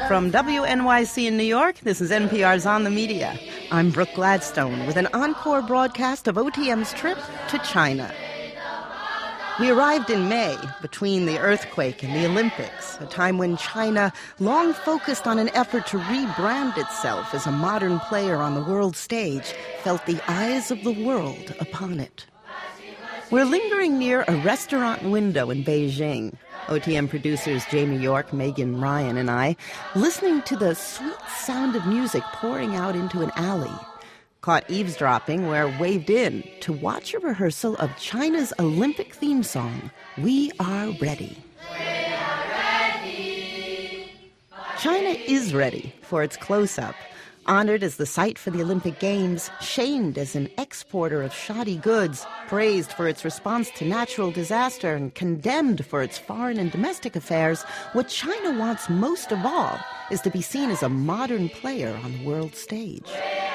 From WNYC in New York, this is NPR's On the Media. I'm Brooke Gladstone with an encore broadcast of OTM's trip to China. We arrived in May, between the earthquake and the Olympics, a time when China, long focused on an effort to rebrand itself as a modern player on the world stage, felt the eyes of the world upon it. We're lingering near a restaurant window in Beijing. OTM producers Jamie York, Megan Ryan, and I, listening to the sweet sound of music pouring out into an alley. Caught eavesdropping, we're waved in to watch a rehearsal of China's Olympic theme song, We Are Ready. China is ready for its close-up. Honored as the site for the Olympic Games, shamed as an exporter of shoddy goods, praised for its response to natural disaster, and condemned for its foreign and domestic affairs, what China wants most of all is to be seen as a modern player on the world stage.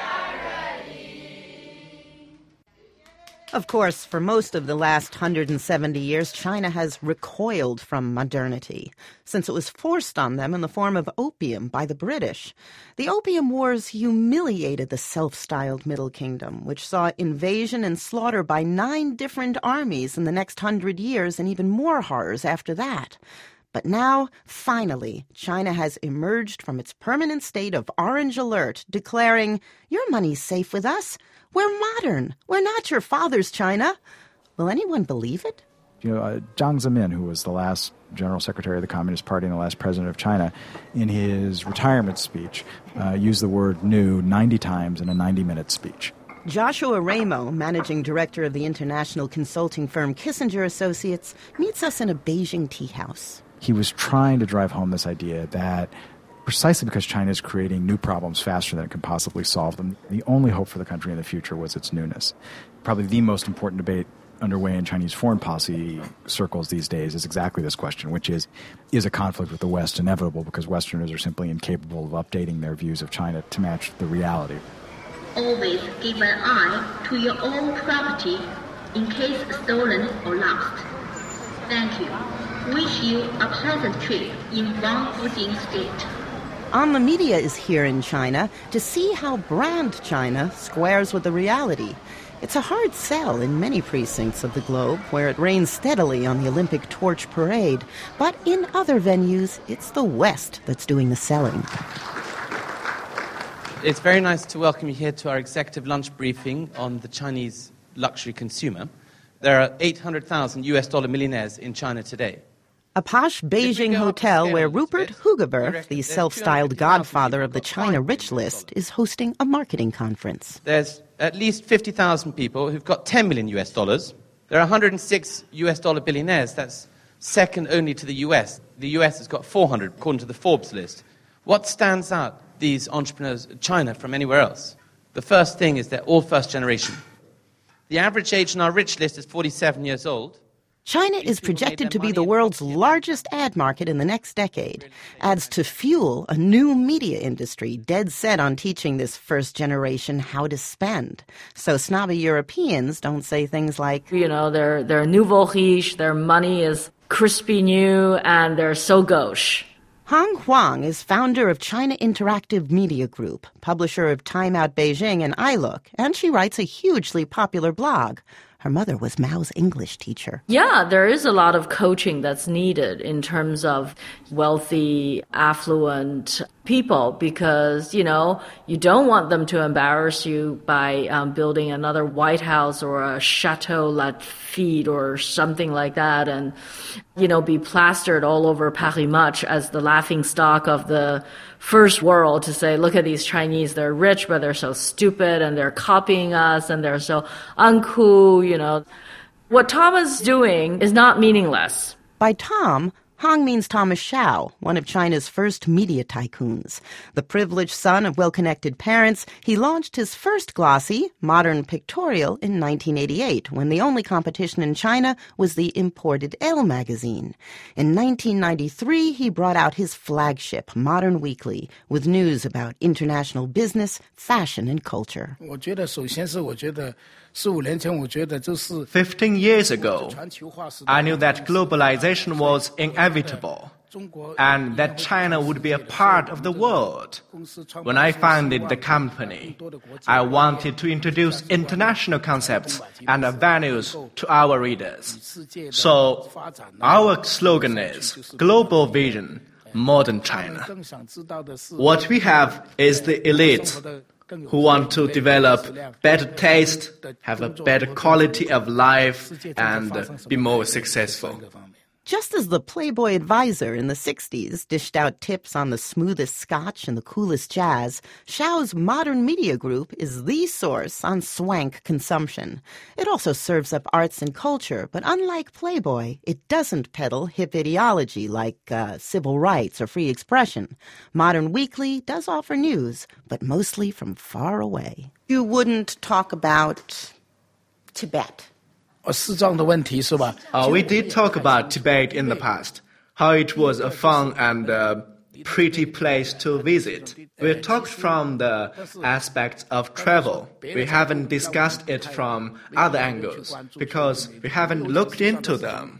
Of course, for most of the last 170 years, China has recoiled from modernity, since it was forced on them in the form of opium by the British. The Opium Wars humiliated the self-styled Middle Kingdom, which saw invasion and slaughter by 9 different armies in the next 100 years, and even more horrors after that. But now, finally, China has emerged from its permanent state of orange alert, declaring, "Your money's safe with us. We're modern. We're not your father's China." Will anyone believe it? Jiang Zemin, who was the last General Secretary of the Communist Party and the last president of China, in his retirement speech, used the word new 90 times in a 90-minute speech. Joshua Ramo, managing director of the international consulting firm Kissinger Associates, meets us in a Beijing tea house. He was trying to drive home this idea that precisely because China is creating new problems faster than it can possibly solve them, the only hope for the country in the future was its newness. Probably the most important debate underway in Chinese foreign policy circles these days is exactly this question, which is a conflict with the West inevitable because Westerners are simply incapable of updating their views of China to match the reality? Always give an eye to your own property in case stolen or lost. Thank you. Wish you a pleasant trip in Wangfujing State. On the Media is here in China to see how brand China squares with the reality. It's a hard sell in many precincts of the globe where it rains steadily on the Olympic torch parade. But in other venues, it's the West that's doing the selling. It's very nice to welcome you here to our executive lunch briefing on the Chinese luxury consumer. There are 800,000 US dollar millionaires in China today. A posh Beijing hotel where Rupert Hugeberg, the self-styled godfather of the China rich list, is hosting a marketing conference. There's at least 50,000 people who've got 10 million US dollars. There are 106 US dollar billionaires. That's second only to the US. The US has got 400, according to the Forbes list. What stands out these entrepreneurs in China from anywhere else? The first thing is they're all first generation. The average age in our rich list is 47 years old. China is projected to be the world's largest ad market in the next decade. Ads to fuel a new media industry dead set on teaching this first generation how to spend. So snobby Europeans don't say things like, they're nouveau riche, their money is crispy new, and they're so gauche. Hong Huang is founder of China Interactive Media Group, publisher of Time Out Beijing and iLook, and she writes a hugely popular blog. Her mother was Mao's English teacher. Yeah, there is a lot of coaching that's needed in terms of wealthy, affluent people because, you don't want them to embarrass you by building another White House or a Chateau Lafite or something like that and, be plastered all over Paris Match as the laughingstock of the first world to say, look at these Chinese, they're rich, but they're so stupid and they're copying us and they're so uncool, What Tom is doing is not meaningless. By Tom, Hong means Thomas Shao, one of China's first media tycoons. The privileged son of well-connected parents, he launched his first glossy, Modern Pictorial, in 1988, when the only competition in China was the imported Elle magazine. In 1993, he brought out his flagship, Modern Weekly, with news about international business, fashion, and culture. 15 years ago, I knew that globalization was inevitable. and that China would be a part of the world. When I founded the company, I wanted to introduce international concepts and values to our readers. So our slogan is Global Vision, Modern China. What we have is the elite who want to develop better taste, have a better quality of life, and be more successful. Just as the Playboy Advisor in the 60s dished out tips on the smoothest scotch and the coolest jazz, Xiao's Modern Media Group is the source on swank consumption. It also serves up arts and culture, but unlike Playboy, it doesn't peddle hip ideology like civil rights or free expression. Modern Weekly does offer news, but mostly from far away. You wouldn't talk about Tibet. We did talk about Tibet in the past, how it was a fun and pretty place to visit. We talked from the aspects of travel. We haven't discussed it from other angles because we haven't looked into them.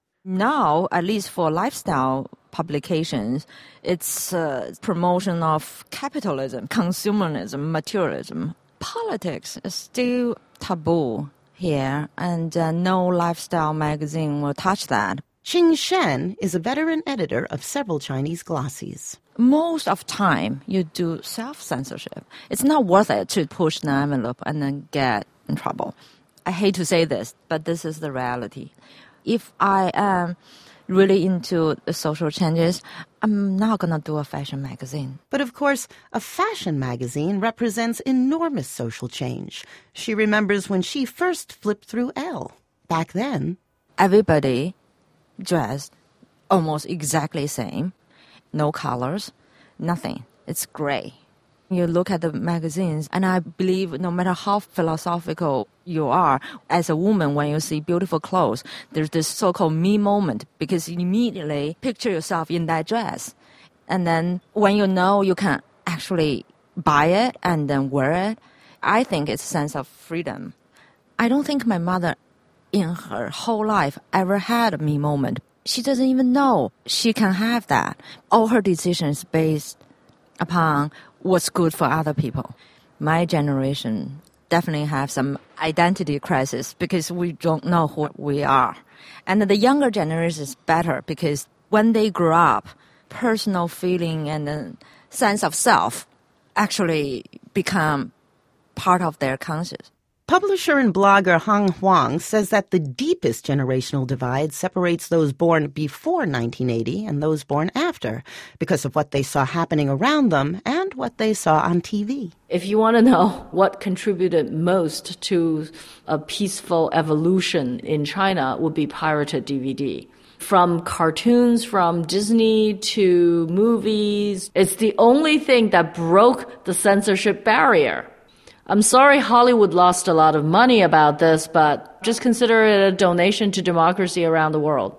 Now, at least for lifestyle publications, it's promotion of capitalism, consumerism, materialism. Politics is still taboo here, and no lifestyle magazine will touch that. Xing Shen is a veteran editor of several Chinese glossies. Most of time, you do self-censorship. It's not worth it to push the envelope and then get in trouble. I hate to say this, but this is the reality. If I am really into the social changes, I'm not going to do a fashion magazine. But of course, a fashion magazine represents enormous social change. She remembers when she first flipped through Elle. Back then, everybody dressed almost exactly same. No colors, nothing. It's gray. You look at the magazines, and I believe no matter how philosophical you are, as a woman, when you see beautiful clothes, there's this so-called me moment, because you immediately picture yourself in that dress. And then when you know you can actually buy it and then wear it, I think it's a sense of freedom. I don't think my mother in her whole life ever had a me moment. She doesn't even know she can have that. All her decisions based upon what's good for other people. My generation definitely have some identity crisis because we don't know who we are. And the younger generation is better because when they grow up, personal feeling and the sense of self actually become part of their conscious. Publisher and blogger Hang Huang says that the deepest generational divide separates those born before 1980 and those born after because of what they saw happening around them and what they saw on TV. If you want to know what contributed most to a peaceful evolution in China, it would be pirated DVD. From cartoons, from Disney to movies, it's the only thing that broke the censorship barrier. I'm sorry Hollywood lost a lot of money about this, but just consider it a donation to democracy around the world.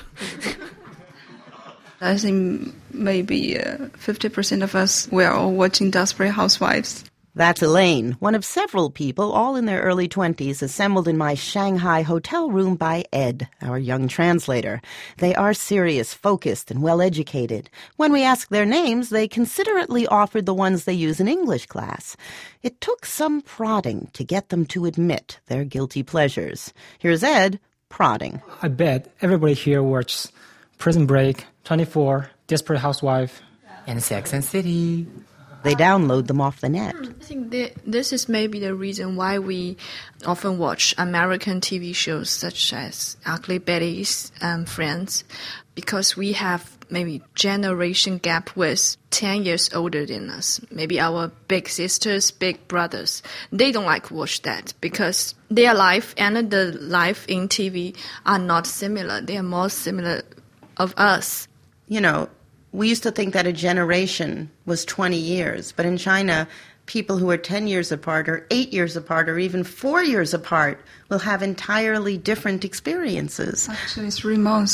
I think maybe 50% of us were all watching Desperate Housewives. That's Elaine, one of several people, all in their early 20s, assembled in my Shanghai hotel room by Ed, our young translator. They are serious, focused, and well-educated. When we asked their names, they considerately offered the ones they use in English class. It took some prodding to get them to admit their guilty pleasures. Here's Ed prodding. I bet everybody here watches Prison Break, 24, Desperate Housewife, and Sex and City. They download them off the net. I think this is maybe the reason why we often watch American TV shows such as Ugly Betty's and Friends, because we have maybe generation gap with 10 years older than us. Maybe our big sisters, big brothers. They don't like to watch that because their life and the life in TV are not similar. They are more similar of us. You know, we used to think that a generation was 20 years, but in China, people who are 10 years apart or 8 years apart or even 4 years apart will have entirely different experiences. Actually, it's 3 months.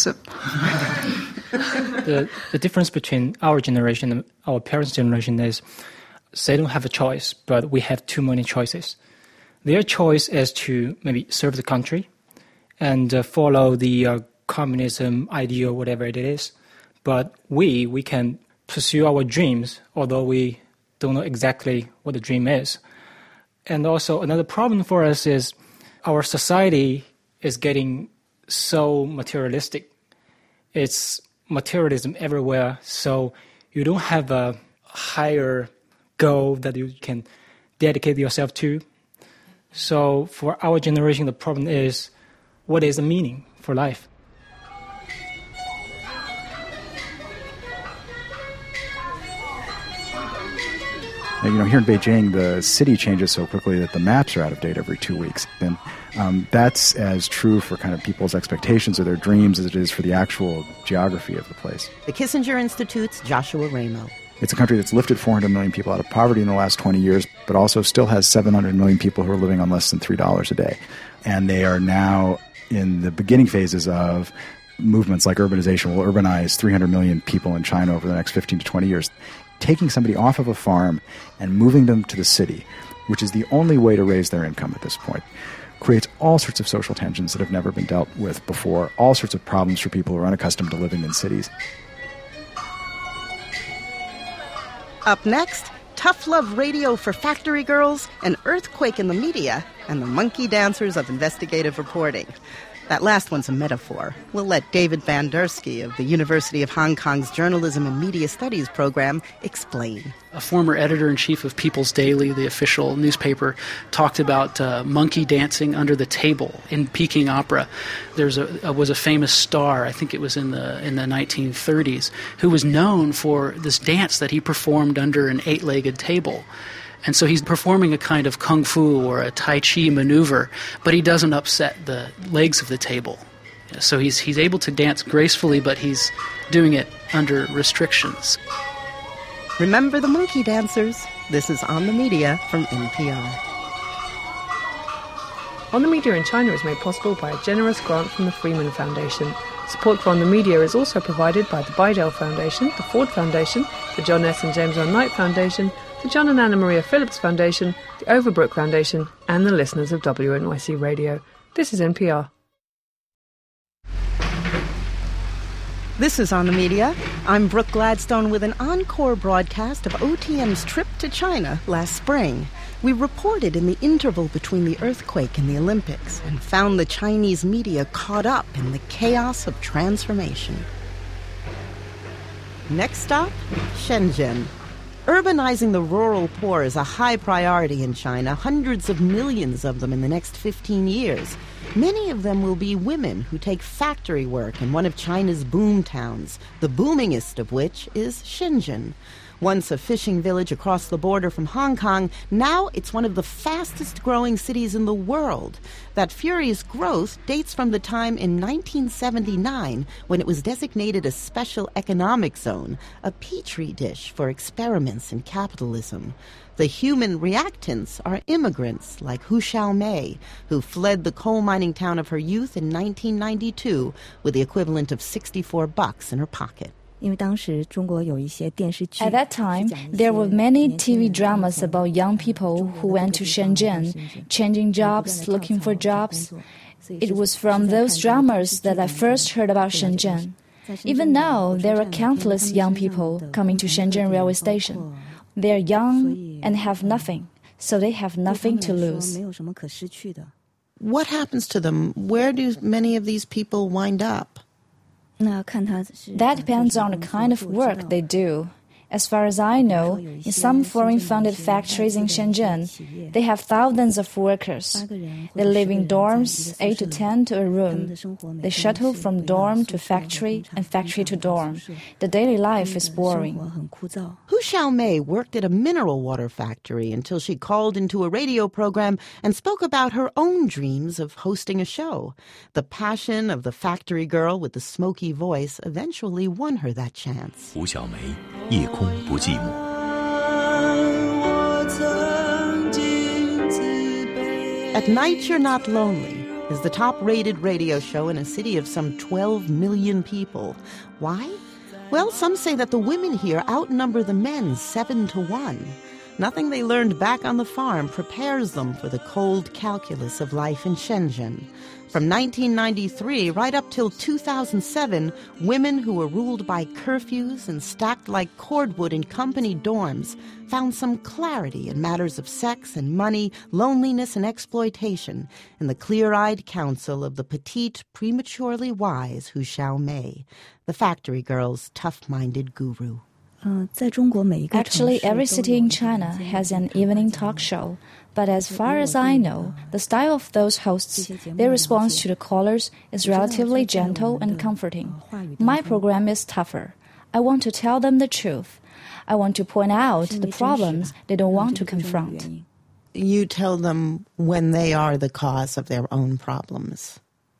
The difference between our generation and our parents' generation is they don't have a choice, but we have too many choices. Their choice is to maybe serve the country and follow the communism ideal, whatever it is. but we can pursue our dreams, although we don't know exactly what the dream is. And also another problem for us is our society is getting so materialistic. It's materialism everywhere, so you don't have a higher goal that you can dedicate yourself to. So for our generation, the problem is, what is the meaning for life? Now, here in Beijing, the city changes so quickly that the maps are out of date every 2 weeks. And that's as true for kind of people's expectations or their dreams as it is for the actual geography of the place. The Kissinger Institute's Joshua Ramo. It's a country that's lifted 400 million people out of poverty in the last 20 years, but also still has 700 million people who are living on less than $3 a day. And they are now in the beginning phases of movements like urbanization will urbanize 300 million people in China over the next 15 to 20 years. Taking somebody off of a farm and moving them to the city, which is the only way to raise their income at this point, creates all sorts of social tensions that have never been dealt with before, all sorts of problems for people who are unaccustomed to living in cities. Up next, tough love radio for factory girls, an earthquake in the media, and the monkey dancers of investigative reporting. That last one's a metaphor. We'll let David Van Dersky of the University of Hong Kong's Journalism and Media Studies program explain. A former editor-in-chief of People's Daily, the official newspaper, talked about monkey dancing under the table in Peking opera. There was a famous star, I think it was in the 1930s, who was known for this dance that he performed under an 8-legged table. And so he's performing a kind of kung fu or a tai chi maneuver, but he doesn't upset the legs of the table. So he's able to dance gracefully, but he's doing it under restrictions. Remember the monkey dancers? This is On the Media from NPR. On the Media in China is made possible by a generous grant from the Freeman Foundation. Support for On the Media is also provided by the Bidell Foundation, the Ford Foundation, the John S. and James R. Knight Foundation, the John and Anna Maria Phillips Foundation, the Overbrook Foundation, and the listeners of WNYC Radio. This is NPR. This is On the Media. I'm Brooke Gladstone with an encore broadcast of OTM's trip to China last spring. We reported in the interval between the earthquake and the Olympics and found the Chinese media caught up in the chaos of transformation. Next stop, Shenzhen. Urbanizing the rural poor is a high priority in China, hundreds of millions of them in the next 15 years. Many of them will be women who take factory work in one of China's boom towns, the boomingest of which is Shenzhen. Once a fishing village across the border from Hong Kong, now it's one of the fastest-growing cities in the world. That furious growth dates from the time in 1979 when it was designated a special economic zone, a petri dish for experiments in capitalism. The human reactants are immigrants like Hu Xiaomei, who fled the coal mining town of her youth in 1992 with the equivalent of $64 in her pocket. At that time, there were many TV dramas about young people who went to Shenzhen, changing jobs, looking for jobs. It was from those dramas that I first heard about Shenzhen. Even now, there are countless young people coming to Shenzhen railway station. They are young and have nothing, so they have nothing to lose. What happens to them? Where do many of these people wind up? That depends on the kind of work they do. As far as I know, in some foreign-funded factories in Shenzhen, they have thousands of workers. They live in dorms, 8 to 10 to a room. They shuttle from dorm to factory and factory to dorm. The daily life is boring. Hu Xiaomei worked at a mineral water factory until she called into a radio program and spoke about her own dreams of hosting a show. The passion of the factory girl with the smoky voice eventually won her that chance. Hu Xiaomei, 夜空不寂寞. At Night You're Not Lonely is the top-rated radio show in a city of some 12 million people. Why? Well, some say that the women here outnumber the men 7 to 1. Nothing they learned back on the farm prepares them for the cold calculus of life in Shenzhen. From 1993 right up till 2007, women who were ruled by curfews and stacked like cordwood in company dorms found some clarity in matters of sex and money, loneliness and exploitation in the clear-eyed counsel of the petite, prematurely wise Hu Xiaomei, the factory girl's tough-minded guru. Actually, every city in China has an evening talk show. But as far as I know, the style of those hosts, their response to the callers is relatively gentle and comforting. My program is tougher. I want to tell them the truth. I want to point out the problems they don't want to confront. You tell them when they are the cause of their own problems.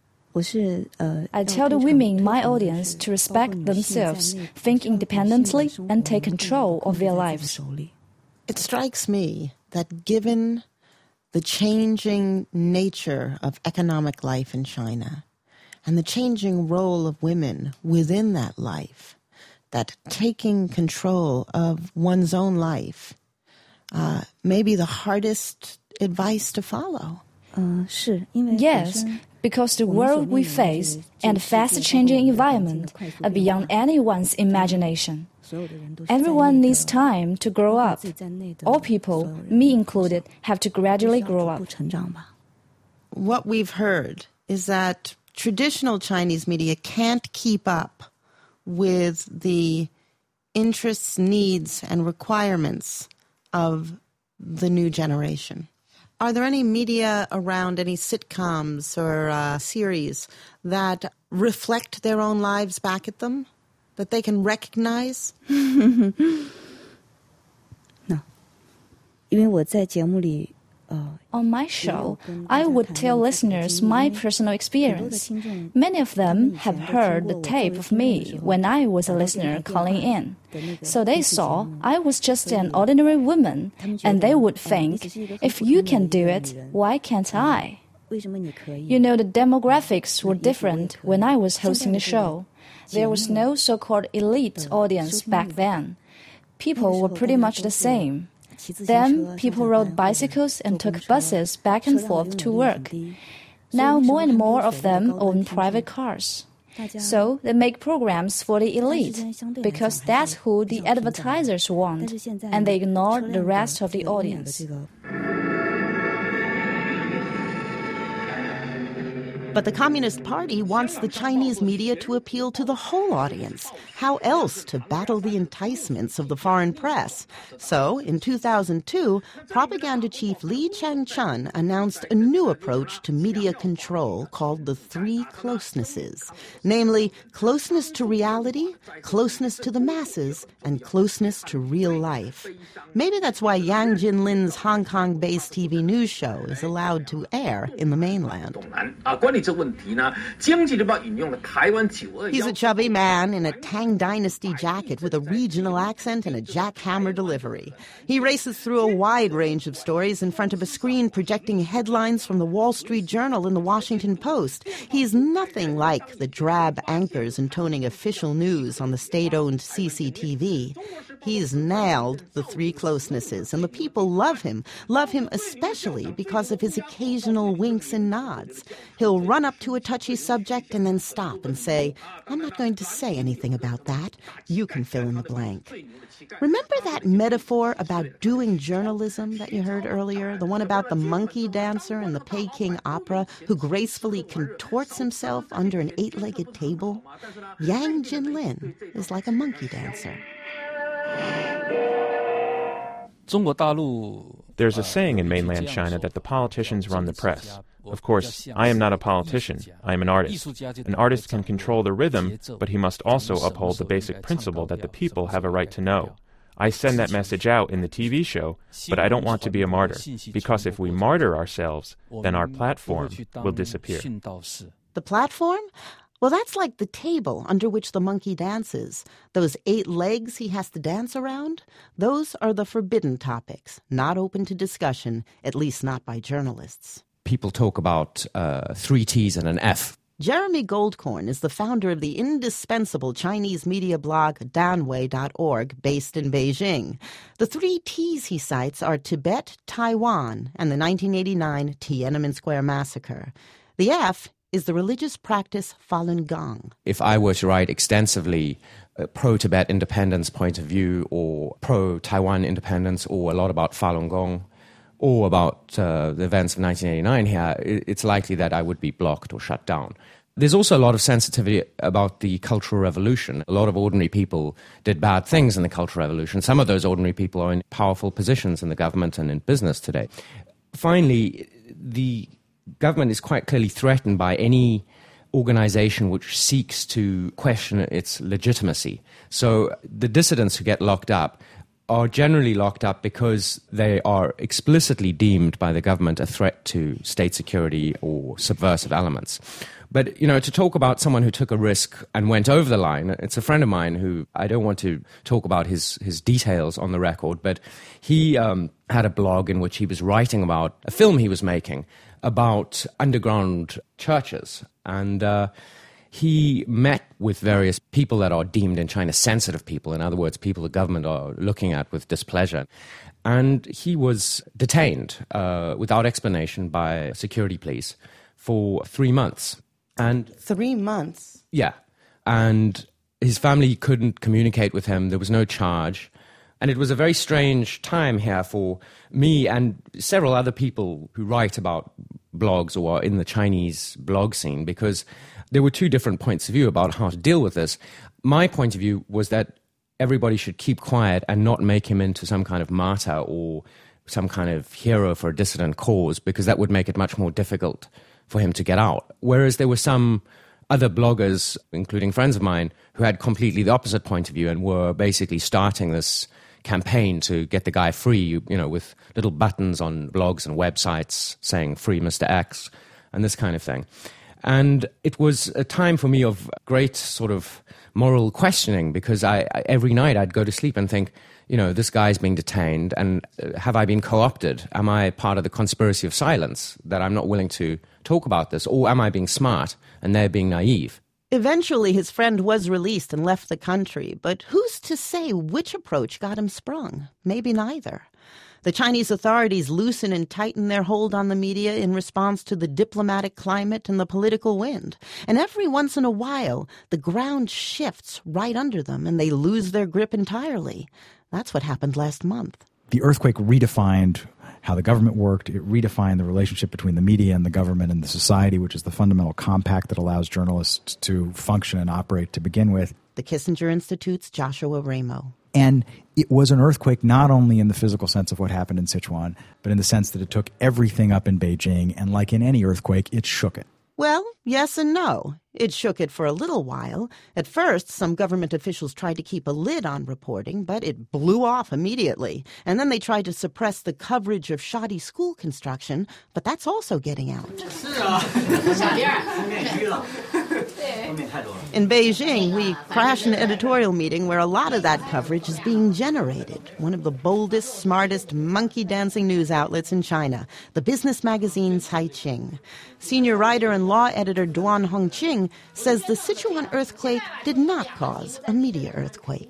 I tell the women in my audience to respect themselves, think independently, and take control of their lives. It strikes me that given the changing nature of economic life in China and the changing role of women within that life, that taking control of one's own life may be the hardest advice to follow. Yes, because the world we face and the fast-changing environment are beyond anyone's imagination. Everyone needs time to grow up. All people, me included, have to gradually grow up. What we've heard is that traditional Chinese media can't keep up with the interests, needs, and requirements of the new generation. Are there any media around, any sitcoms or series that reflect their own lives back at them, that they can recognize? No. On my show, I would tell listeners my personal experience. Many of them have heard the tape of me when I was a listener calling in. So they saw I was just an ordinary woman, and they would think, if you can do it, why can't I? You know, the demographics were different when I was hosting the show. There was no so-called elite audience back then. People were pretty much the same. Then people rode bicycles and took buses back and forth to work. Now more and more of them own private cars. So they make programs for the elite because that's who the advertisers want, and they ignore the rest of the audience. But the Communist Party wants the Chinese media to appeal to the whole audience. How else to battle the enticements of the foreign press? So, in 2002, propaganda chief Li Changchun announced a new approach to media control called the three closenesses, namely closeness to reality, closeness to the masses, and closeness to real life. Maybe that's why Yang Jinlin's Hong Kong-based TV news show is allowed to air in the mainland. He's a chubby man in a Tang Dynasty jacket with a regional accent and a jackhammer delivery. He races through a wide range of stories in front of a screen projecting headlines from the Wall Street Journal and the Washington Post. He's nothing like the drab anchors intoning official news on the state-owned CCTV. He's nailed the three closenesses, and the people love him especially because of his occasional winks and nods. He'll run up to a touchy subject and then stop and say, "I'm not going to say anything about that. You can fill in the blank." Remember that metaphor about doing journalism that you heard earlier? The one about the monkey dancer in the Peking Opera who gracefully contorts himself under an 8-legged table? Yang Jinlin is like a monkey dancer. There's a saying in mainland China that the politicians run the press. Of course, I am not a politician. I am an artist. An artist can control the rhythm, but he must also uphold the basic principle that the people have a right to know. I send that message out in the TV show, but I don't want to be a martyr, because if we martyr ourselves, then our platform will disappear. The platform? Well, that's like the table under which the monkey dances. Those 8 legs he has to dance around, those are the forbidden topics, not open to discussion, at least not by journalists. People talk about 3 T's and an F. Jeremy Goldkorn is the founder of the indispensable Chinese media blog Danwei.org, based in Beijing. The 3 T's he cites are Tibet, Taiwan, and the 1989 Tiananmen Square massacre. The F is the religious practice Falun Gong. If I were to write extensively pro-Tibet independence point of view or pro-Taiwan independence or a lot about Falun Gong or about the events of 1989 here, it's likely that I would be blocked or shut down. There's also a lot of sensitivity about the Cultural Revolution. A lot of ordinary people did bad things in the Cultural Revolution. Some of those ordinary people are in powerful positions in the government and in business today. Finally, the government is quite clearly threatened by any organization which seeks to question its legitimacy. So the dissidents who get locked up are generally locked up because they are explicitly deemed by the government a threat to state security or subversive elements. But, to talk about someone who took a risk and went over the line, it's a friend of mine who, I don't want to talk about his details on the record, but he had a blog in which he was writing about a film he was making about underground churches. And he met with various people that are deemed in China sensitive people, in other words, people the government are looking at with displeasure. And he was detained without explanation by security police for 3 months. And 3 months? Yeah. And his family couldn't communicate with him. There was no charge. And it was a very strange time here for me and several other people who write about blogs or are in the Chinese blog scene, because there were 2 different points of view about how to deal with this. My point of view was that everybody should keep quiet and not make him into some kind of martyr or some kind of hero for a dissident cause, because that would make it much more difficult for him to get out. Whereas there were some other bloggers, including friends of mine, who had completely the opposite point of view and were basically starting this campaign to get the guy free, with little buttons on blogs and websites saying "Free Mr. X" and this kind of thing. And it was a time for me of great sort of moral questioning, because I every night I'd go to sleep and think, this guy's being detained, and have I been co-opted? Am I part of the conspiracy of silence, that I'm not willing to talk about this? Or am I being smart and they're being naive? Eventually, his friend was released and left the country, but who's to say which approach got him sprung? Maybe neither. The Chinese authorities loosen and tighten their hold on the media in response to the diplomatic climate and the political wind. And every once in a while, the ground shifts right under them and they lose their grip entirely. That's what happened last month. The earthquake redefined how the government worked. It redefined the relationship between the media and the government and the society, which is the fundamental compact that allows journalists to function and operate to begin with. The Kissinger Institute's Joshua Ramo. And it was an earthquake not only in the physical sense of what happened in Sichuan, but in the sense that it took everything up in Beijing, and like in any earthquake, it shook it. Well, yes and no. It shook it for a little while. At first, some government officials tried to keep a lid on reporting, but it blew off immediately. And then they tried to suppress the coverage of shoddy school construction, but that's also getting out. In Beijing, we crash an editorial meeting where a lot of that coverage is being generated. One of the boldest, smartest, monkey-dancing news outlets in China, the business magazine Caixin. Senior writer and law editor Duan Hongqing says the Sichuan earthquake did not cause a media earthquake.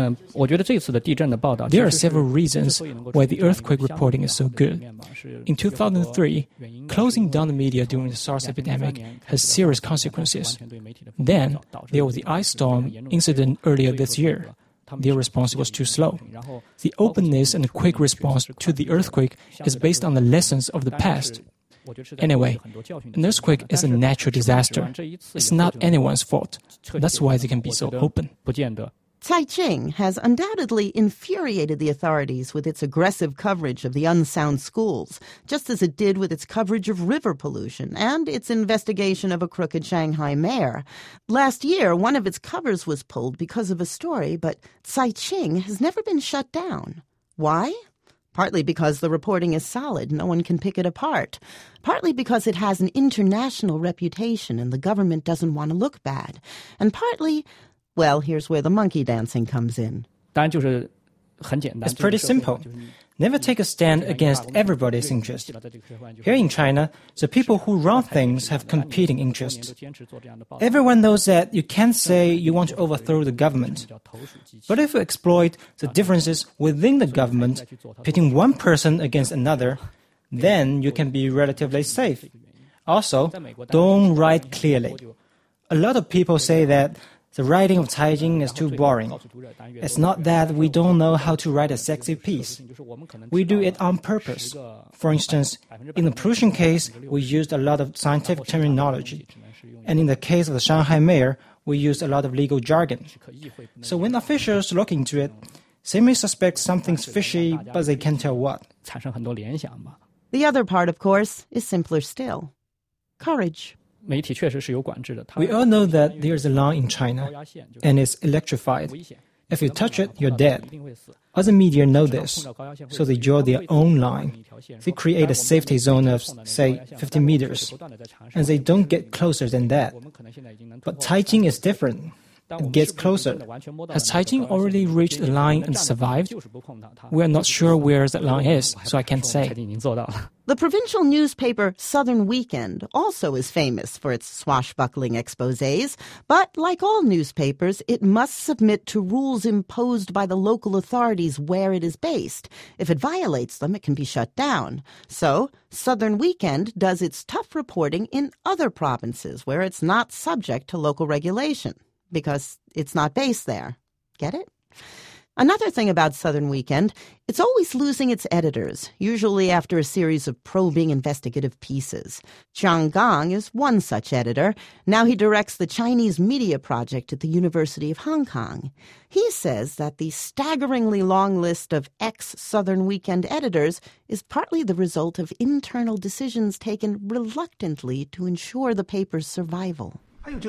There are several reasons why the earthquake reporting is so good. In 2003, closing down the media during the SARS epidemic has serious consequences. Then, there was the ice storm incident earlier this year. Their response was too slow. The openness and the quick response to the earthquake is based on the lessons of the past. Anyway, an earthquake is a natural disaster. It's not anyone's fault. That's why they can be so open. Caixin has undoubtedly infuriated the authorities with its aggressive coverage of the unsound schools, just as it did with its coverage of river pollution and its investigation of a crooked Shanghai mayor. Last year, one of its covers was pulled because of a story, but Caixin has never been shut down. Why? Partly because the reporting is solid, no one can pick it apart. Partly because it has an international reputation and the government doesn't want to look bad. And partly, well, here's where the monkey dancing comes in. It's pretty simple. Never take a stand against everybody's interest. Here in China, the people who run things have competing interests. Everyone knows that you can't say you want to overthrow the government. But if you exploit the differences within the government, pitting one person against another, then you can be relatively safe. Also, don't write clearly. A lot of people say that the writing of Caijing is too boring. It's not that we don't know how to write a sexy piece. We do it on purpose. For instance, in the pollution case, we used a lot of scientific terminology. And in the case of the Shanghai mayor, we used a lot of legal jargon. So when officials look into it, they may suspect something's fishy, but they can't tell what. The other part, of course, is simpler still. Courage. We all know that there's a line in China, and it's electrified. If you touch it, you're dead. Other media know this, so they draw their own line. They create a safety zone of, say, 50 meters, and they don't get closer than that. But Caijing is different. It gets closer. Has Caijing already reached the line and survived? We're not sure where that line is, so I can't say. The provincial newspaper Southern Weekend also is famous for its swashbuckling exposés, but like all newspapers, it must submit to rules imposed by the local authorities where it is based. If it violates them, it can be shut down. So, Southern Weekend does its tough reporting in other provinces where it's not subject to local regulation, because it's not based there. Get it? Another thing about Southern Weekend, it's always losing its editors, usually after a series of probing investigative pieces. Jiang Gang is one such editor. Now he directs the Chinese Media Project at the University of Hong Kong. He says that the staggeringly long list of ex-Southern Weekend editors is partly the result of internal decisions taken reluctantly to ensure the paper's survival.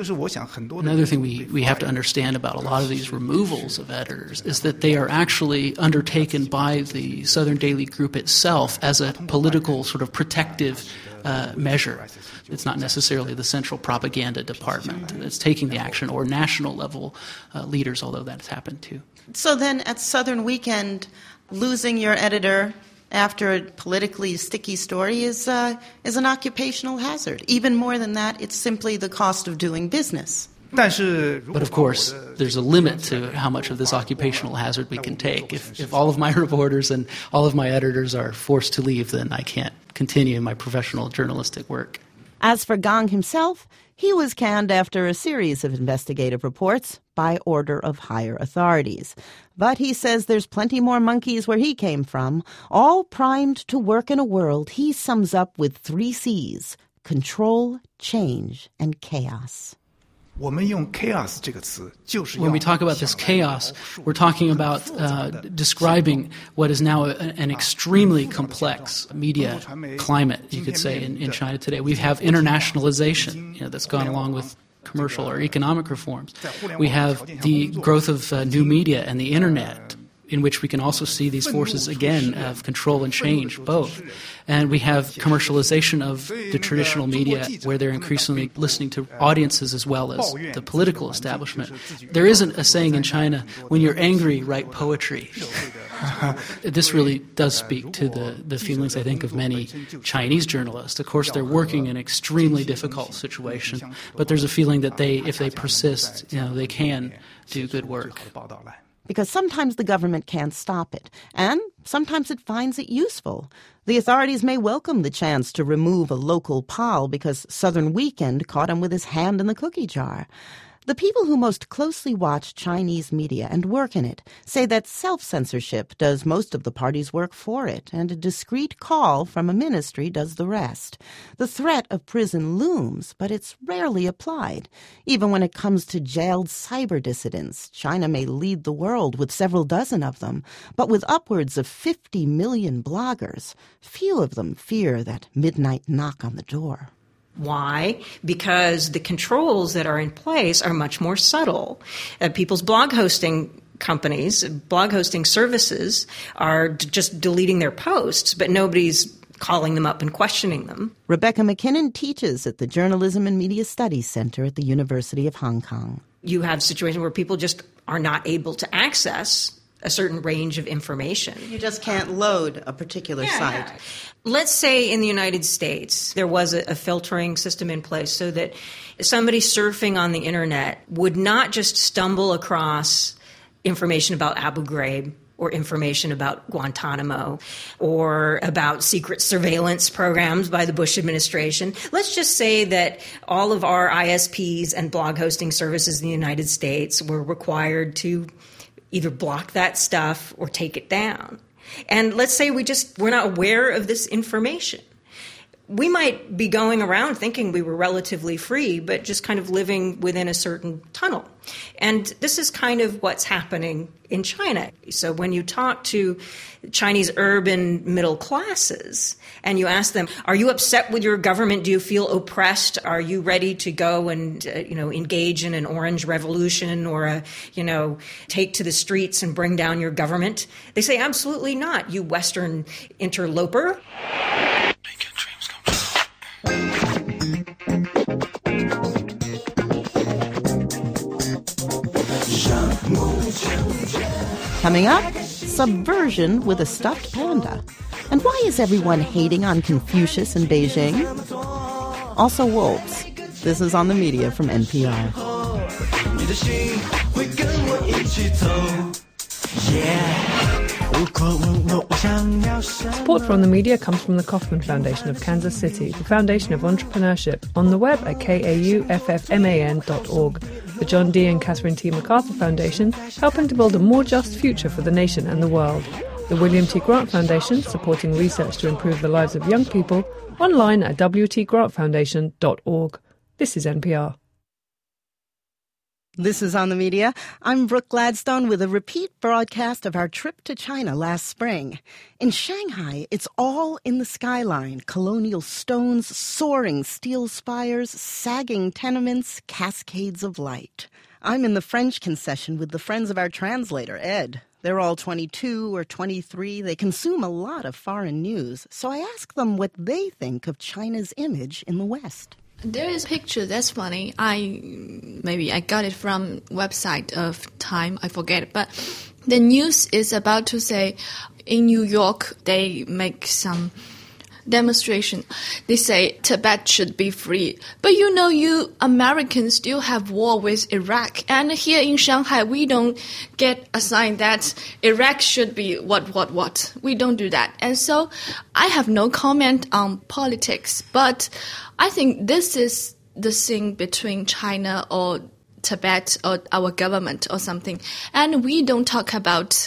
Another thing we have to understand about a lot of these removals of editors is that they are actually undertaken by the Southern Daily Group itself as a political sort of protective measure. It's not necessarily the central propaganda department that's taking the action, or national level leaders, although that's happened too. So then at Southern Weekend, losing your editor after a politically sticky story is an occupational hazard. Even more than that, it's simply the cost of doing business. But of course, there's a limit to how much of this occupational hazard we can take. If all of my reporters and all of my editors are forced to leave, then I can't continue my professional journalistic work. As for Gang himself, he was canned after a series of investigative reports by order of higher authorities. But he says there's plenty more monkeys where he came from, all primed to work in a world he sums up with 3 C's: control, change, and chaos. When we talk about this chaos, we're talking about describing what is now an extremely complex media climate, you could say, in China today. We have internationalization, that's gone along with commercial or economic reforms. We have the growth of new media and the internet, in which we can also see these forces, again, of control and change, both. And we have commercialization of the traditional media, where they're increasingly listening to audiences as well as the political establishment. There isn't a saying in China, when you're angry, write poetry. This really does speak to the feelings, I think, of many Chinese journalists. Of course, they're working in an extremely difficult situation, but there's a feeling that if they persist, they can do good work. Because sometimes the government can't stop it, and sometimes it finds it useful. The authorities may welcome the chance to remove a local pal because Southern Weekend caught him with his hand in the cookie jar. The people who most closely watch Chinese media and work in it say that self-censorship does most of the party's work for it, and a discreet call from a ministry does the rest. The threat of prison looms, but it's rarely applied. Even when it comes to jailed cyber dissidents, China may lead the world with several dozen of them, but with upwards of 50 million bloggers, few of them fear that midnight knock on the door. Why? Because the controls that are in place are much more subtle. People's blog hosting companies, blog hosting services are just deleting their posts, but nobody's calling them up and questioning them. Rebecca McKinnon teaches at the Journalism and Media Studies Center at the University of Hong Kong. You have situations where people just are not able to access a certain range of information. You just can't load a particular site. Yeah. Let's say in the United States there was a filtering system in place so that somebody surfing on the internet would not just stumble across information about Abu Ghraib or information about Guantanamo or about secret surveillance programs by the Bush administration. Let's just say that all of our ISPs and blog hosting services in the United States were required to either block that stuff or take it down. And let's say we're not aware of this information. We might be going around thinking we were relatively free, but just kind of living within a certain tunnel. And this is kind of what's happening in China. So when you talk to Chinese urban middle classes and you ask them, are you upset with your government? Do you feel oppressed? Are you ready to go and, engage in an orange revolution or, take to the streets and bring down your government? They say, absolutely not, you Western interloper. Coming up, subversion with a stuffed panda. And why is everyone hating on Confucius in Beijing? Also wolves. This is On the Media from NPR. Support for On the Media comes from the Kauffman Foundation of Kansas City, the foundation of entrepreneurship, on the web at kauffman.org. The John D. and Catherine T. MacArthur Foundation, helping to build a more just future for the nation and the world. The William T. Grant Foundation, supporting research to improve the lives of young people, online at wtgrantfoundation.org. This is NPR. This is On the Media. I'm Brooke Gladstone with a repeat broadcast of our trip to China last spring. In Shanghai, it's all in the skyline. Colonial stones, soaring steel spires, sagging tenements, cascades of light. I'm in the French concession with the friends of our translator, Ed. They're all 22 or 23. They consume a lot of foreign news. So I ask them what they think of China's image in the West. There is a picture that's funny. I got it from website of Time. I forget it. But the news is about to say in New York, they make some demonstration. They say Tibet should be free. But you Americans still have war with Iraq. And here in Shanghai, we don't get a sign that Iraq should be what. We don't do that. And so I have no comment on politics. But I think this is the thing between China or Tibet or our government or something. And we don't talk about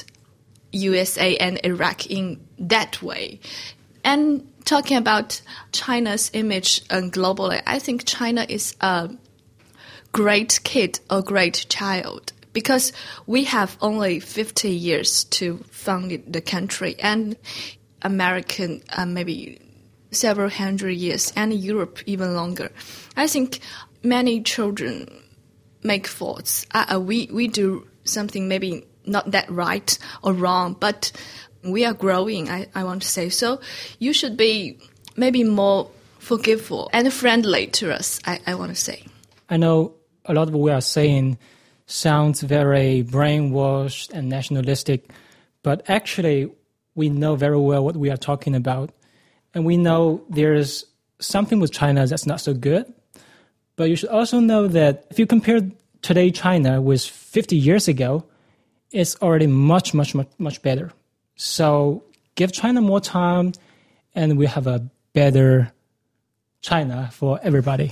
USA and Iraq in that way. And talking about China's image globally, I think China is a great kid or great child because we have only 50 years to found the country, and American maybe several hundred years, and Europe even longer. I think many children make faults. We do something maybe not that right or wrong, but we are growing, I want to say. So you should be maybe more forgiveful and friendly to us, I want to say. I know a lot of what we are saying sounds very brainwashed and nationalistic, but actually we know very well what we are talking about. And we know there's something with China that's not so good. But you should also know that if you compare today China with 50 years ago, it's already much, much, much, much better. So give China more time, and we have a better China for everybody.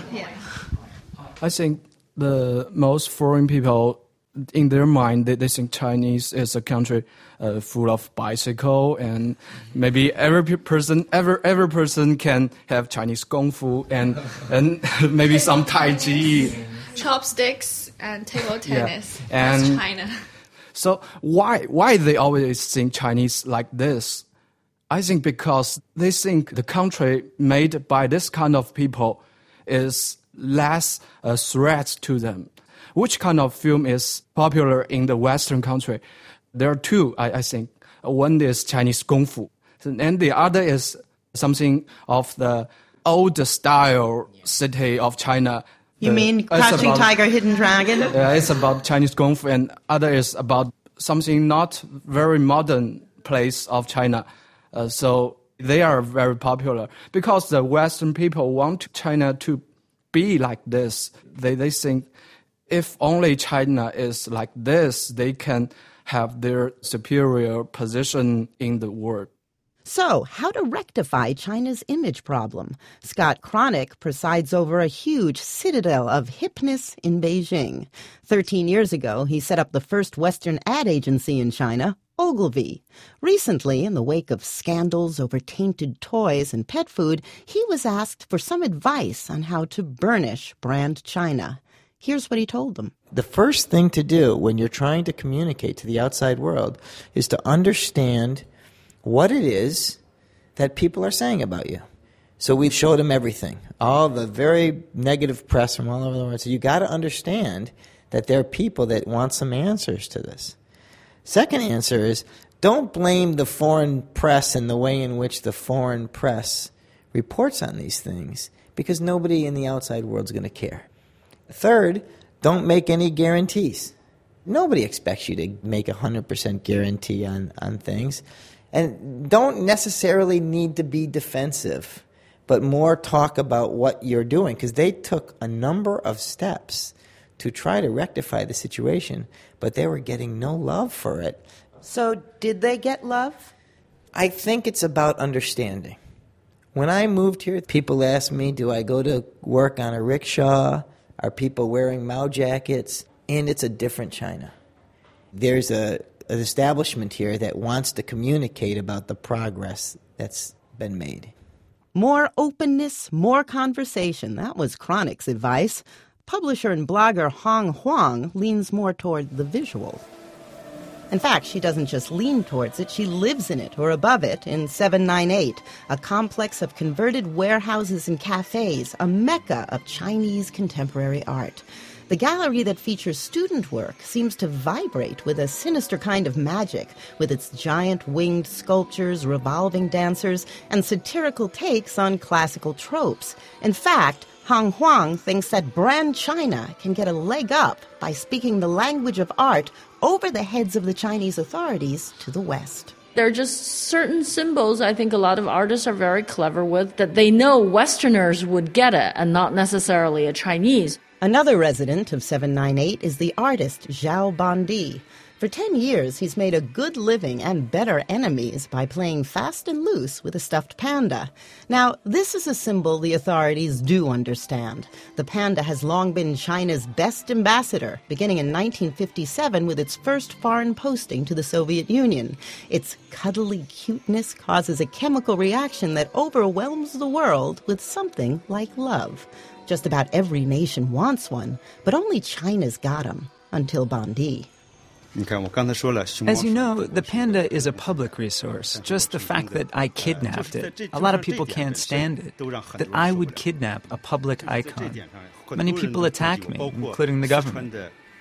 I think the most foreign people, in their mind, they think Chinese is a country full of bicycle, and maybe every person can have Chinese kung fu and maybe some Tai Chi. Chopsticks and table tennis. Yeah. That's China. So why they always think Chinese like this? I think because they think the country made by this kind of people is less a threat to them. Which kind of film is popular in the Western country? There are two, I think. One is Chinese Kung Fu, and the other is something of the old style city of China. You mean Crouching Tiger, Hidden Dragon? It's about Chinese Kung Fu, and other is about something not very modern place of China. So they are very popular because the Western people want China to be like this. They think if only China is like this, they can have their superior position in the world. So, how to rectify China's image problem? Scott Cronick presides over a huge citadel of hipness in Beijing. 13 years ago, he set up the first Western ad agency in China, Ogilvy. Recently, in the wake of scandals over tainted toys and pet food, he was asked for some advice on how to burnish brand China. Here's what he told them. The first thing to do when you're trying to communicate to the outside world is to understand what it is that people are saying about you. So we showed them everything, all the very negative press from all over the world. So you got to understand that there are people that want some answers to this. Second answer is don't blame the foreign press and the way in which the foreign press reports on these things, because nobody in the outside world is going to care. Third, don't make any guarantees. Nobody expects you to make 100% guarantee on things. And don't necessarily need to be defensive, but more talk about what you're doing, because they took a number of steps to try to rectify the situation, but they were getting no love for it. So did they get love? I think it's about understanding. When I moved here, people asked me, do I go to work on a rickshaw? Are people wearing Mao jackets? And it's a different China. There's an establishment here that wants to communicate about the progress that's been made. More openness, more conversation. That was Cronick's advice. Publisher and blogger Hong Huang leans more toward the visual. In fact, she doesn't just lean towards it, she lives in it or above it in 798, a complex of converted warehouses and cafes, a mecca of Chinese contemporary art. The gallery that features student work seems to vibrate with a sinister kind of magic, with its giant winged sculptures, revolving dancers, and satirical takes on classical tropes. In fact, Hong Huang thinks that brand China can get a leg up by speaking the language of art over the heads of the Chinese authorities to the West. There are just certain symbols I think a lot of artists are very clever with that they know Westerners would get it and not necessarily a Chinese. Another resident of 798 is the artist Zhao Bandi. For 10 years, he's made a good living and better enemies by playing fast and loose with a stuffed panda. Now, this is a symbol the authorities do understand. The panda has long been China's best ambassador, beginning in 1957 with its first foreign posting to the Soviet Union. Its cuddly cuteness causes a chemical reaction that overwhelms the world with something like love. Just about every nation wants one, but only China's got them, until Bandi. As you know, the panda is a public resource. Just the fact that I kidnapped it. A lot of people can't stand it. That I would kidnap a public icon. Many people attack me, including the government.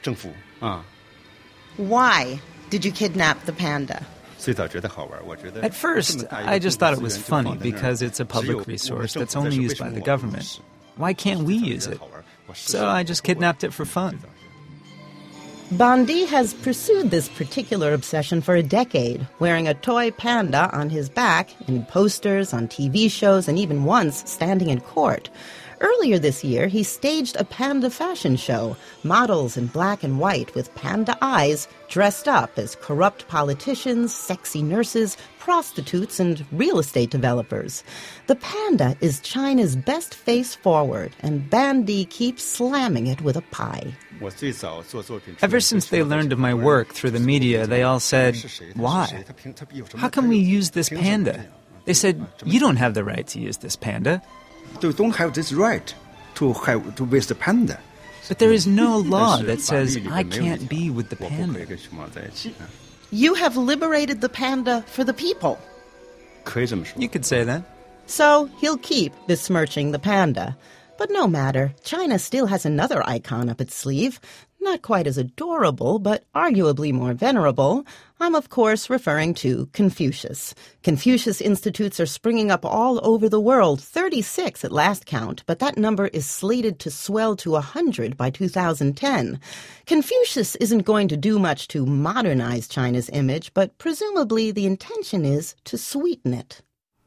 Why did you kidnap the panda? At first, I just thought it was funny because it's a public resource that's only used by the government. Why can't we use it? So I just kidnapped it for fun. Bandi has pursued this particular obsession for a decade, wearing a toy panda on his back in posters, on TV shows, and even once standing in court. Earlier this year, he staged a panda fashion show, models in black and white with panda eyes dressed up as corrupt politicians, sexy nurses, prostitutes, and real estate developers. The panda is China's best face forward, and Bandi keeps slamming it with a pie. Ever since they learned of my work through the media, they all said, "Why? How can we use this panda?" They said, "You don't have the right to use this panda." They don't have this right to with the panda. But there is no law that says I can't be with the panda. You have liberated the panda for the people. You could say that. So he'll keep besmirching the panda. But no matter, China still has another icon up its sleeve. Not quite as adorable, but arguably more venerable. I'm, of course, referring to Confucius. Confucius Institutes are springing up all over the world, 36 at last count, but that number is slated to swell to 100 by 2010. Confucius isn't going to do much to modernize China's image, but presumably the intention is to sweeten it.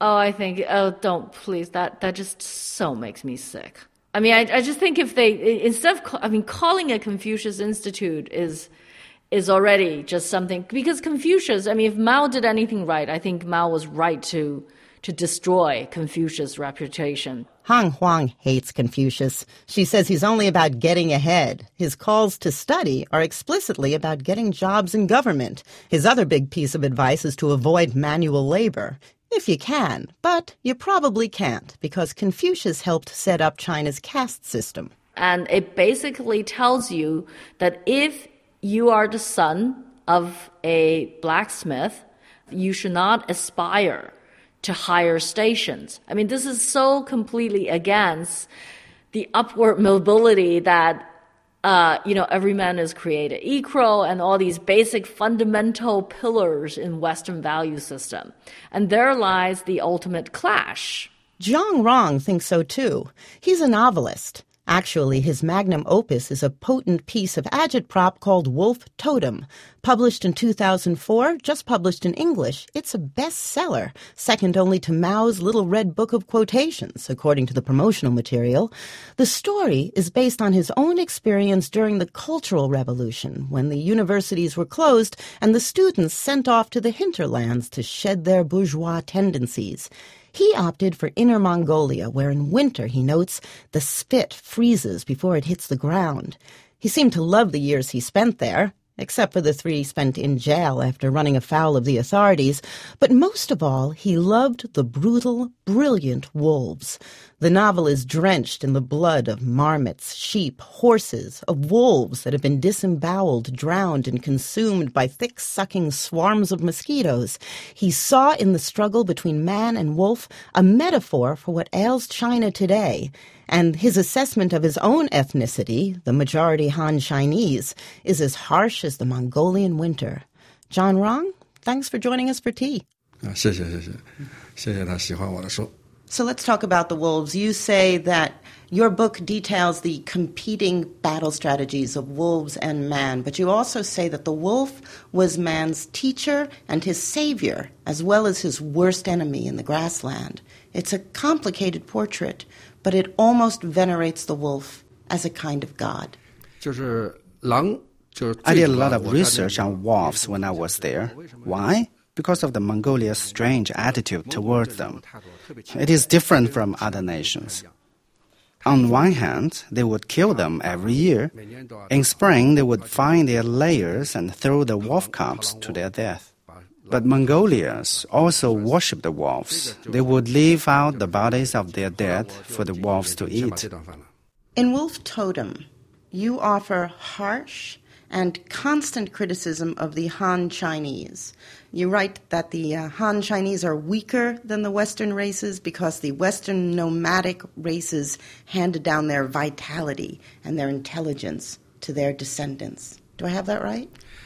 Don't, please, that just so makes me sick. I mean, I just think if they, instead of, calling it Confucius Institute is already just something, because Confucius, if Mao did anything right, I think Mao was right to destroy Confucius' reputation. Han Huang hates Confucius. She says he's only about getting ahead. His calls to study are explicitly about getting jobs in government. His other big piece of advice is to avoid manual labor. If you can, but you probably can't, because Confucius helped set up China's caste system. And it basically tells you that if you are the son of a blacksmith, you should not aspire to higher stations. This is so completely against the upward mobility that every man is created equal and all these basic fundamental pillars in Western value system. And there lies the ultimate clash. Zhang Rong thinks so too. He's a novelist. Actually, his magnum opus is a potent piece of agitprop called Wolf Totem. Published in 2004, just published in English, it's a bestseller, second only to Mao's Little Red Book of Quotations, according to the promotional material. The story is based on his own experience during the Cultural Revolution, when the universities were closed and the students sent off to the hinterlands to shed their bourgeois tendencies. He opted for Inner Mongolia, where in winter, he notes, the spit freezes before it hits the ground. He seemed to love the years he spent there, except for the 3 spent in jail after running afoul of the authorities. But most of all, he loved the brutal, brilliant wolves. The novel is drenched in the blood of marmots, sheep, horses, of wolves that have been disemboweled, drowned, and consumed by thick-sucking swarms of mosquitoes. He saw in the struggle between man and wolf a metaphor for what ails China today. And his assessment of his own ethnicity, the majority Han Chinese, is as harsh as the Mongolian winter. John Rong, thanks for joining us for tea. 谢谢谢谢谢谢他喜欢我的书。 So let's talk about the wolves. You say that your book details the competing battle strategies of wolves and man, but you also say that the wolf was man's teacher and his savior, as well as his worst enemy in the grassland. It's a complicated portrait, but it almost venerates the wolf as a kind of god. I did a lot of research on wolves when I was there. Why? Because of the Mongolia's strange attitude towards them. It is different from other nations. On one hand, they would kill them every year. In spring, they would find their lairs and throw the wolf cubs to their death. But Mongolians also worship the wolves. They would leave out the bodies of their dead for the wolves to eat. In Wolf Totem, you offer harsh and constant criticism of the Han Chinese. You write that the Han Chinese are weaker than the Western races because the Western nomadic races handed down their vitality and their intelligence to their descendants. Do I have that right?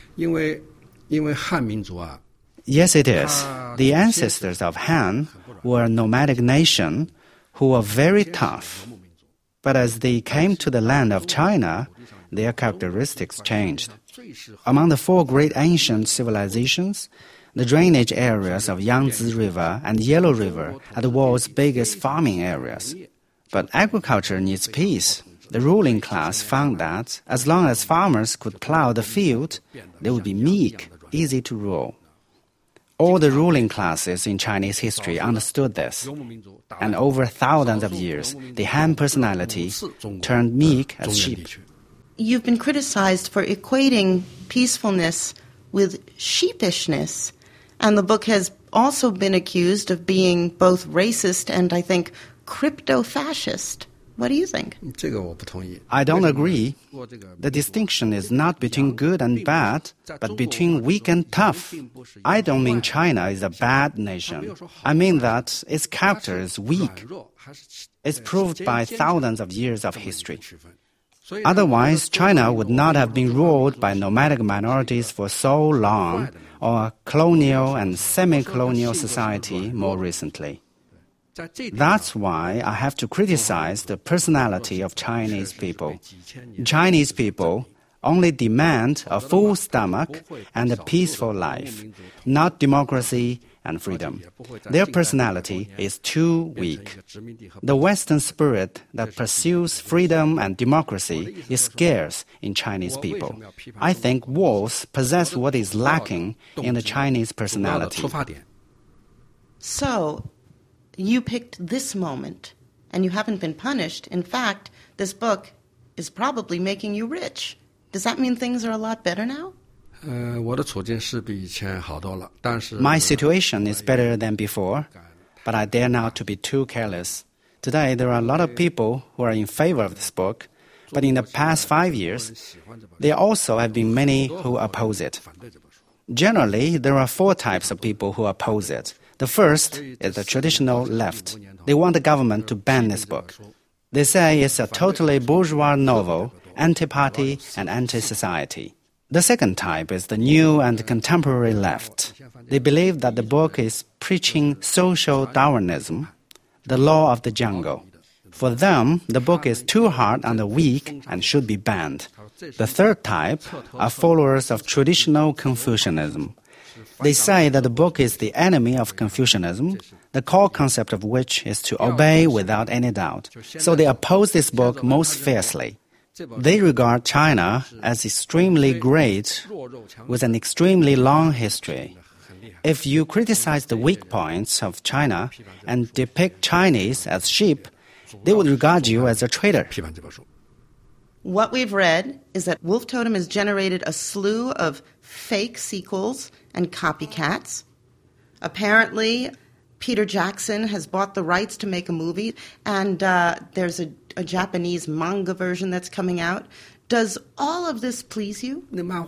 Yes, it is. The ancestors of Han were a nomadic nation who were very tough. But as they came to the land of China, their characteristics changed. Among the 4 great ancient civilizations, the drainage areas of Yangtze River and Yellow River are the world's biggest farming areas. But agriculture needs peace. The ruling class found that as long as farmers could plow the field, they would be meek, easy to rule. All the ruling classes in Chinese history understood this. And over thousands of years, the Han personality turned meek as sheep. You've been criticized for equating peacefulness with sheepishness, and the book has also been accused of being both racist and, I think, crypto-fascist. What do you think? I don't agree. The distinction is not between good and bad, but between weak and tough. I don't mean China is a bad nation. I mean that its character is weak. It's proved by thousands of years of history. Otherwise, China would not have been ruled by nomadic minorities for so long, or a colonial and semi-colonial society more recently. That's why I have to criticize the personality of Chinese people. Chinese people only demand a full stomach and a peaceful life, not democracy and freedom. Their personality is too weak. The Western spirit that pursues freedom and democracy is scarce in Chinese people. I think wolves possess what is lacking in the Chinese personality. So, you picked this moment, and you haven't been punished. In fact, this book is probably making you rich. Does that mean things are a lot better now? My situation is better than before, but I dare not to be too careless. Today, there are a lot of people who are in favor of this book, but in the past 5 years, there also have been many who oppose it. Generally, there are 4 types of people who oppose it. The first is the traditional left. They want the government to ban this book. They say it's a totally bourgeois novel, anti-party and anti-society. The second type is the new and contemporary left. They believe that the book is preaching social Darwinism, the law of the jungle. For them, the book is too hard on the weak and should be banned. The third type are followers of traditional Confucianism. They say that the book is the enemy of Confucianism, the core concept of which is to obey without any doubt. So they oppose this book most fiercely. They regard China as extremely great, with an extremely long history. If you criticize the weak points of China and depict Chinese as sheep, they would regard you as a traitor. What we've read is that Wolf Totem has generated a slew of fake sequels and copycats. Apparently, Peter Jackson has bought the rights to make a movie, and there's a Japanese manga version that's coming out. Does all of this please you?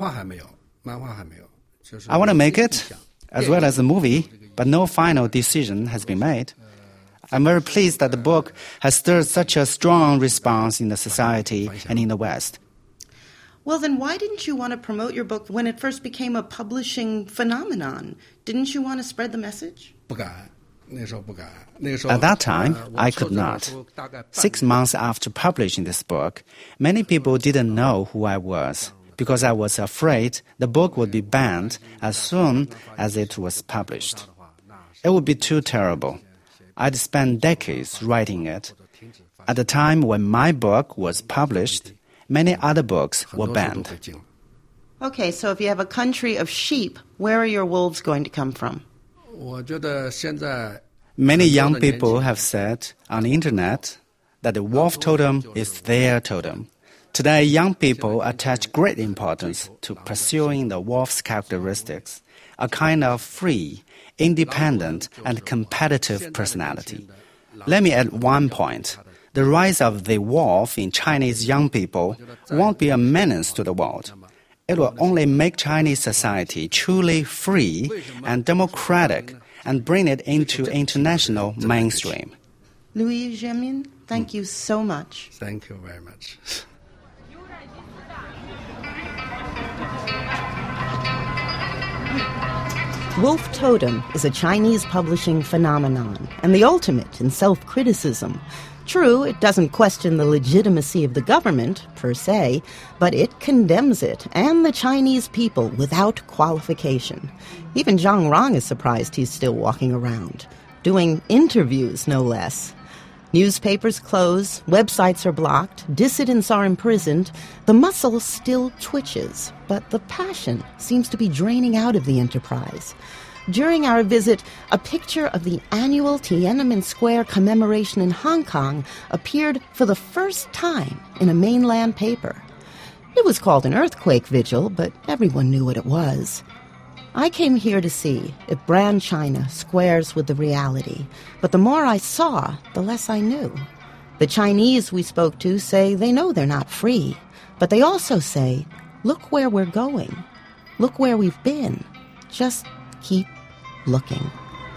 I want to make it, as well as a movie, but no final decision has been made. I'm very pleased that the book has stirred such a strong response in the society and in the West. Well, then why didn't you want to promote your book when it first became a publishing phenomenon? Didn't you want to spread the message? At that time, I could not. 6 months after publishing this book, many people didn't know who I was, because I was afraid the book would be banned as soon as it was published. It would be too terrible. I'd spent decades writing it. At the time when my book was published, many other books were banned. Okay, so if you have a country of sheep, where are your wolves going to come from? Many young people have said on the internet that the wolf totem is their totem. Today, young people attach great importance to pursuing the wolf's characteristics, a kind of free, independent, and competitive personality. Let me add one point. The rise of the wolf in Chinese young people won't be a menace to the world. It will only make Chinese society truly free and democratic and bring it into international mainstream. Louis Jianmin, thank you so much. Thank you very much. Wolf Totem is a Chinese publishing phenomenon and the ultimate in self-criticism. True, it doesn't question the legitimacy of the government, per se, but it condemns it and the Chinese people without qualification. Even Zhang Rong is surprised he's still walking around, doing interviews, no less. Newspapers close, websites are blocked, dissidents are imprisoned. The muscle still twitches, but the passion seems to be draining out of the enterprise. During our visit, a picture of the annual Tiananmen Square commemoration in Hong Kong appeared for the first time in a mainland paper. It was called an earthquake vigil, but everyone knew what it was. I came here to see if brand China squares with the reality, but the more I saw, the less I knew. The Chinese we spoke to say they know they're not free, but they also say, look where we're going. Look where we've been. Just keep looking.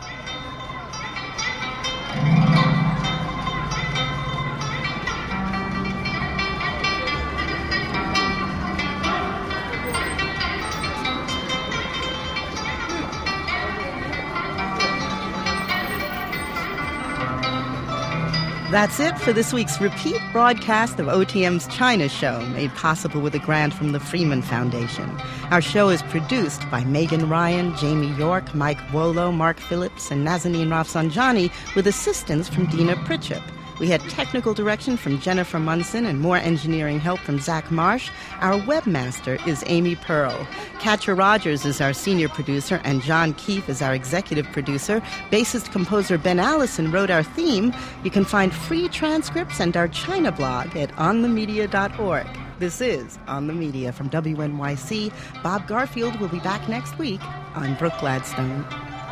That's it for this week's repeat broadcast of OTM's China Show, made possible with a grant from the Freeman Foundation. Our show is produced by Megan Ryan, Jamie York, Mike Wolo, Mark Phillips, and Nazanin Rafsanjani, with assistance from Dina Pritchett. We had technical direction from Jennifer Munson and more engineering help from Zach Marsh. Our webmaster is Amy Pearl. Katja Rogers is our senior producer, and John Keefe is our executive producer. Bassist-composer Ben Allison wrote our theme. You can find free transcripts and our China blog at onthemedia.org. This is On the Media from WNYC. Bob Garfield will be back next week. I'm Brooke Gladstone.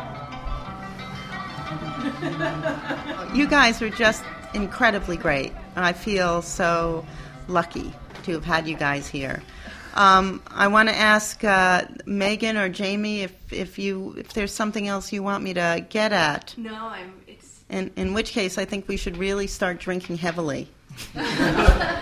You guys are just incredibly great. I feel so lucky to have had you guys here. I want to ask Megan or Jamie if there's something else you want me to get at. No, in which case I think we should really start drinking heavily.